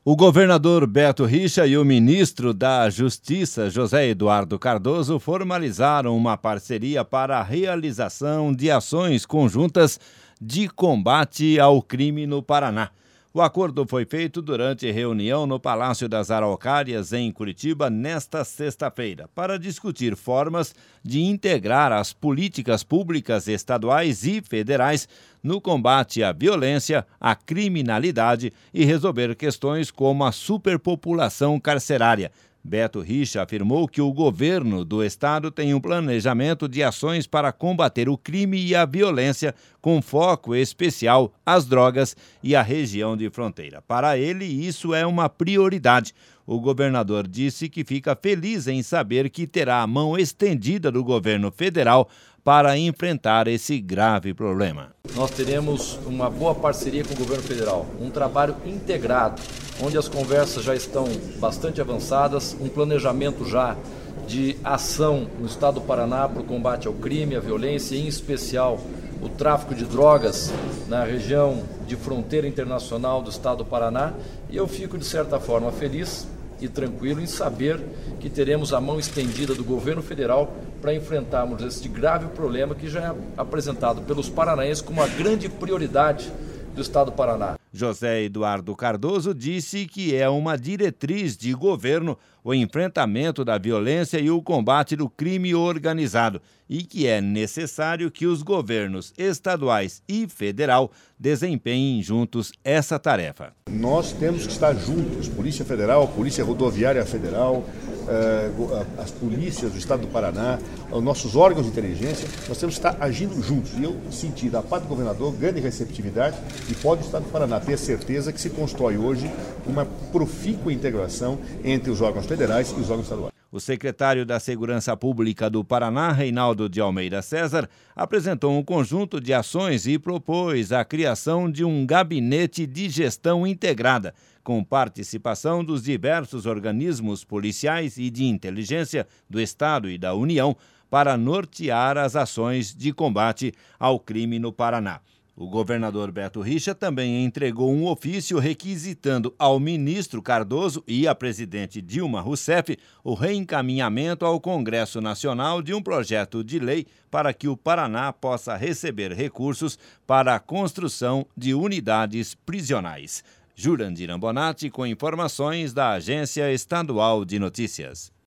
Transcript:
O governador Beto Richa e o ministro da Justiça, José Eduardo Cardoso, formalizaram uma parceria para a realização de ações conjuntas de combate ao crime no Paraná. O acordo foi feito durante reunião no Palácio das Araucárias, em Curitiba, nesta sexta-feira, para discutir formas de integrar as políticas públicas estaduais e federais no combate à violência, à criminalidade e resolver questões como a superpopulação carcerária. Beto Richa afirmou que o governo do estado tem um planejamento de ações para combater o crime e a violência, com foco especial às drogas e à região de fronteira. Para ele, isso é uma prioridade. O governador disse que fica feliz em saber que terá a mão estendida do governo federal para enfrentar esse grave problema. Nós teremos uma boa parceria com o governo federal, um trabalho integrado, onde as conversas já estão bastante avançadas, um planejamento já de ação no estado do Paraná para o combate ao crime, à violência, em especial o tráfico de drogas na região de fronteira internacional do estado do Paraná. E eu fico, de certa forma, feliz e tranquilo em saber que teremos a mão estendida do governo federal para enfrentarmos este grave problema que já é apresentado pelos paranaenses como uma grande prioridade do estado do Paraná. José Eduardo Cardoso disse que é uma diretriz de governo o enfrentamento da violência e o combate do crime organizado e que é necessário que os governos estaduais e federal desempenhem juntos essa tarefa. Nós temos que estar juntos, Polícia Federal, Polícia Rodoviária Federal, as polícias do estado do Paraná, os nossos órgãos de inteligência, nós temos que estar agindo juntos. E eu senti da parte do governador grande receptividade e pode o estado do Paraná ter certeza que se constrói hoje uma profícua integração entre os órgãos federais e os órgãos estaduais. O secretário da Segurança Pública do Paraná, Reinaldo de Almeida César, apresentou um conjunto de ações e propôs a criação de um gabinete de gestão integrada, com participação dos diversos organismos policiais e de inteligência do Estado e da União, para nortear as ações de combate ao crime no Paraná. O governador Beto Richa também entregou um ofício requisitando ao ministro Cardoso e à presidente Dilma Rousseff o reencaminhamento ao Congresso Nacional de um projeto de lei para que o Paraná possa receber recursos para a construção de unidades prisionais. Jurandir Ambonati com informações da Agência Estadual de Notícias.